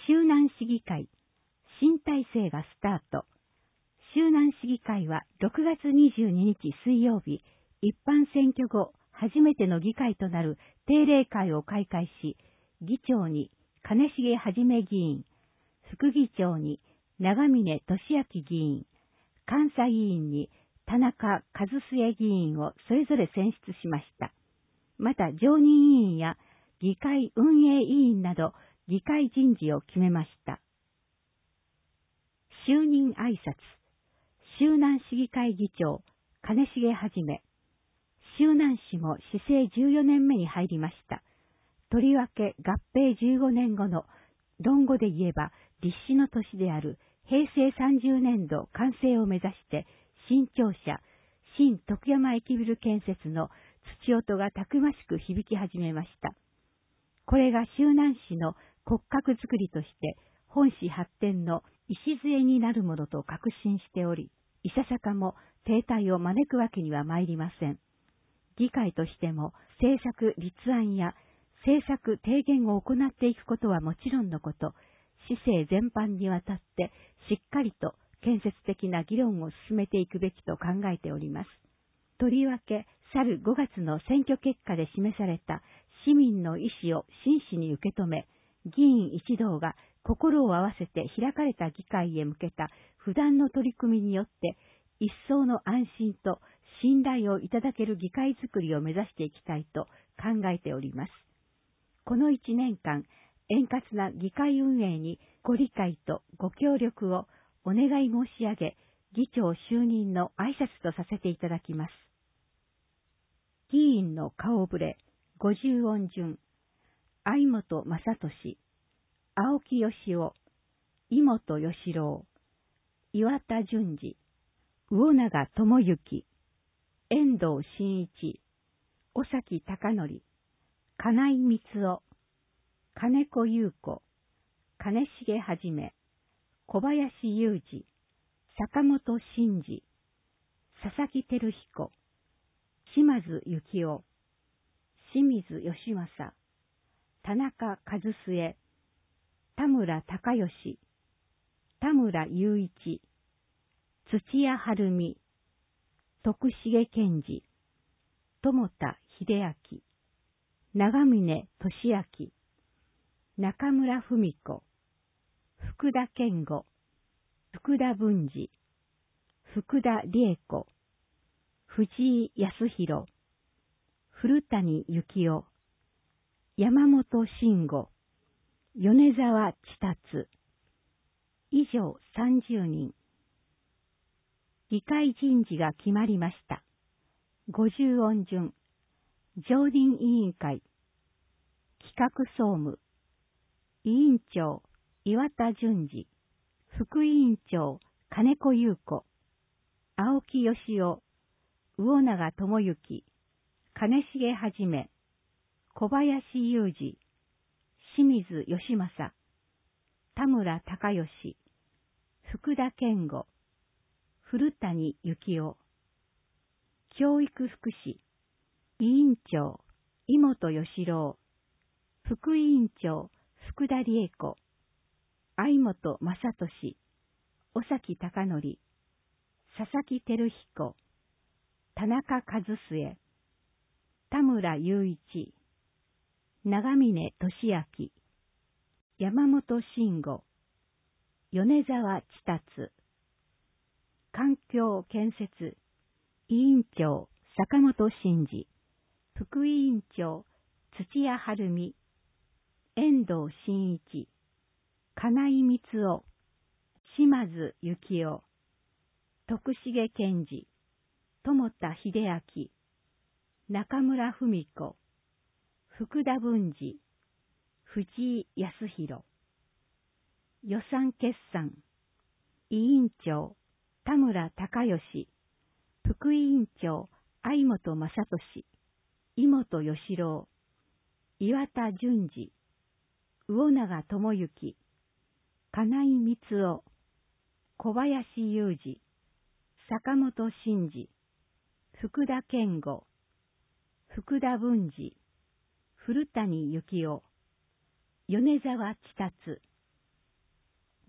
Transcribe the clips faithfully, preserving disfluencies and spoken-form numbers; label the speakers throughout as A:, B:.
A: 周南市議会、新体制がスタート。周南市議会はろくがつにじゅうににち水曜日、一般選挙後初めての議会となる定例会を開会し、議長に金重はじめ議員、副議長に長峰俊明議員、監査委員に田中和末議員をそれぞれ選出しました。また常任委員や議会運営委員など議会人事を決めました。就任挨拶。周南市議会議長、金重はじめ。周南市も市政じゅうよねんめに入りました。とりわけ合併じゅうごねんごの論語で言えば立志の年であるへいせいさんじゅうねんど完成を目指して新庁舎、新徳山駅ビル建設の土音がたくましく響き始めました。これが周南市の骨格づくりとして本市発展の礎になるものと確信しており、いささかも停滞を招くわけには参りません。議会としても政策立案や政策提言を行っていくことはもちろんのこと、市政全般にわたってしっかりと建設的な議論を進めていくべきと考えております。とりわけ、去るごがつの選挙結果で示された市民の意思を真摯に受け止め、議員一同が心を合わせて開かれた議会へ向けた不断の取り組みによって、一層の安心と信頼をいただける議会づくりを目指していきたいと考えております。この一年間、円滑な議会運営にご理解とご協力をお願い申し上げ、議長就任の挨拶とさせていただきます。議員の顔ぶれ、五十音順、相本正俊、青木義夫、井本義郎、岩田淳二、魚永智之、遠藤真一、尾崎貴則、金井光雄、金子優子、金重はじめ、小林雄二、坂本真二、佐々木照彦、島津幸雄、清水義正、田中和末、田村隆義、田村雄一、土屋晴美、徳重健二、友田秀明、長峰俊明、中村文子、福田健吾、福田文治、福田理恵子、藤井康弘、古谷幸雄、山本慎吾、米沢千達、以上さんじゅうにん。議会人事が決まりました。五十音順、常任委員会、企画総務、委員長、岩田淳二、副委員長、金子優子、青木義夫、魚永智之、金重はじめ、小林雄二、清水義正、田村隆義、福田健吾、古谷幸雄、教育福祉、委員長、井本義郎、副委員長、福田理恵子、相本正俊、尾崎貴則、佐々木照彦、田中和末、田村雄一、長峰俊明、山本慎吾、米沢千達、環境建設、委員長、坂本真二、副委員長、土屋晴美、遠藤真一、金井光雄、島津幸雄、徳重健二、友田秀明、中村文子、福田文治、藤井康弘。予算決算、委員長、田村隆義、副委員長、相本正俊、井本義郎、岩田淳二、魚永智之、金井光雄、小林雄二、坂本真二、福田健吾、福田文治、古谷幸雄、米沢千達、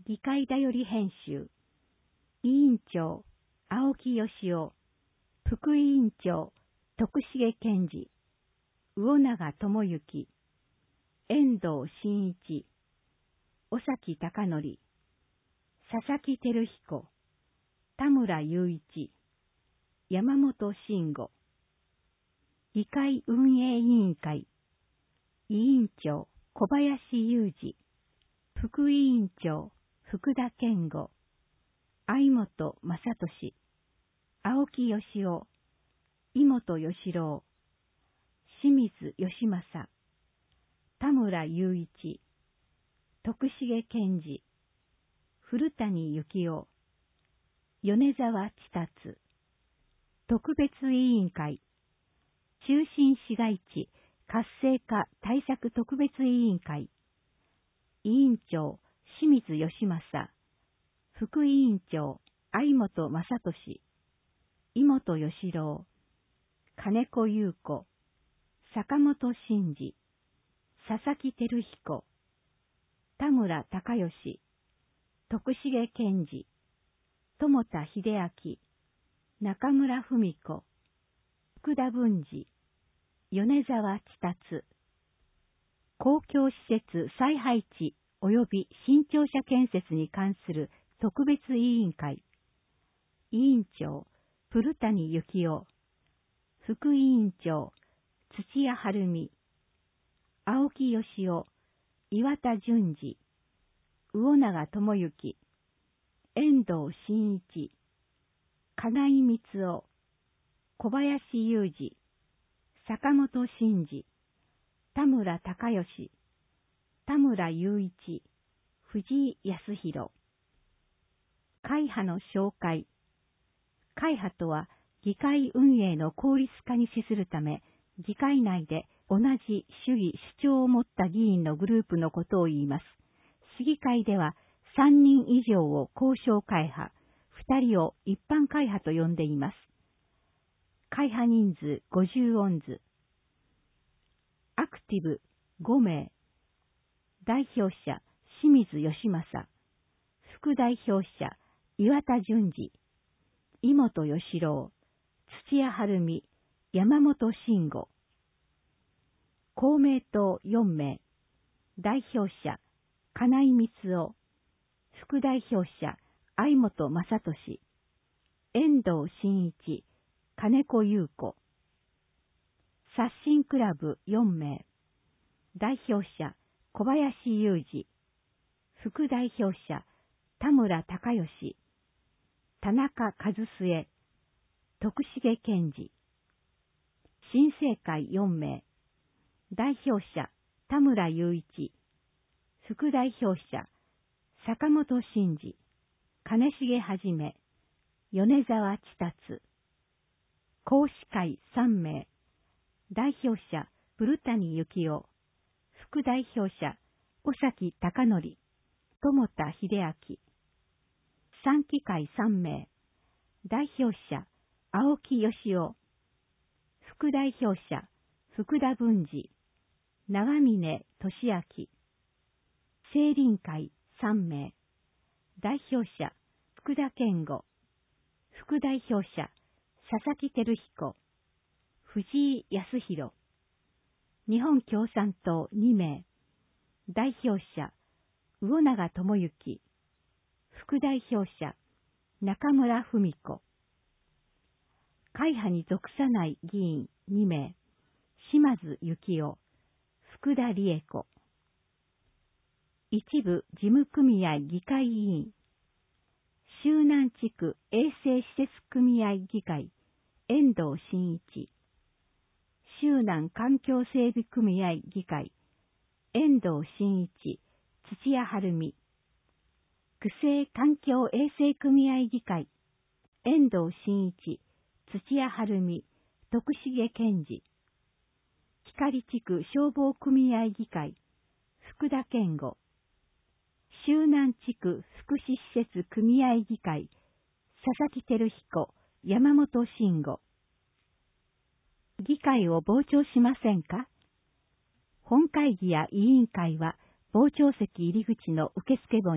A: 議会だより編集。委員長、青木義夫。副委員長、徳重健二。魚永智之。遠藤真一。尾崎貴則。佐々木照彦。田村雄一。山本慎吾。議会運営委員会。委員長、小林雄二。副委員長、福田健吾。相本正俊。青木義夫。井本義郎。清水義正。田村雄一。徳重健二。古谷幸夫。米沢千達。特別委員会。中心市街地活性化対策特別委員会。委員長、清水義正。副委員長、相本正俊。井本義郎。金子優子。坂本真二。佐々木照彦。田村隆義。徳重健二。友田秀明。中村文子。福田文治。米沢千達。公共施設再配置及び新庁舎建設に関する特別委員会。委員長、古谷幸夫。副委員長、土屋晴美。青木義夫。岩田淳二。魚永智之。遠藤真一。金井光夫。小林雄二。坂本真二。田村隆義。田村雄一。藤井康弘。会派の紹介。会派とは、議会運営の効率化に資するため、議会内で同じ主義主張を持った議員のグループのことを言います。市議会ではさんにん以上を公聴会派、ふたりを一般会派と呼んでいます。会派人数ごじゅうオンズ。アクティブごめい。代表者清水義正。副代表者岩田淳二。井本義郎。土屋晴美。山本慎吾。公明党よんめい。代表者金井光夫。副代表者相本正俊。遠藤真一。金子優子。刷新クラブよんめい。代表者小林雄二。副代表者田村隆義。田中和末。徳重健二。新生会よんめい。代表者田村雄一。副代表者坂本真二。金重はじめ。米沢千達。公視会さんめい。代表者古谷幸夫。副代表者尾崎貴則。友田秀明。三期会さんめい。代表者青木義夫。副代表者福田文治。長峰俊明。青林会さんめい。代表者福田健吾。副代表者佐々木照彦。藤井康弘。日本共産党にめい。代表者魚永智之。副代表者中村文子。会派に属さない議員にめい。島津幸夫。福田理恵子。一部事務組合議会委員。周南地区衛生施設組合議会遠藤真一。周南環境整備組合議会遠藤真一。土屋晴美。区政環境衛生組合議会遠藤真一。土屋晴美。徳重健二。光地区消防組合議会福田健吾。周南地区福祉施設組合議会佐々木照彦。山本慎吾。議会を傍聴しませんか？本会議や委員会は傍聴席入り口の受付簿に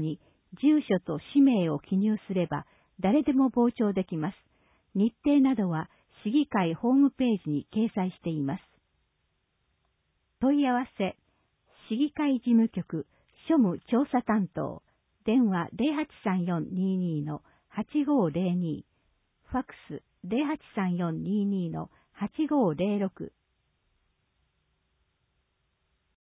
A: 住所と氏名を記入すれば誰でも傍聴できます。日程などは市議会ホームページに掲載しています。問い合わせ、市議会事務局、庶務調査担当、電話 ゼロはちさんよんにーにーのはちごーゼロに、ファックス ゼロはちさんよんにーにーのはちごーゼロろく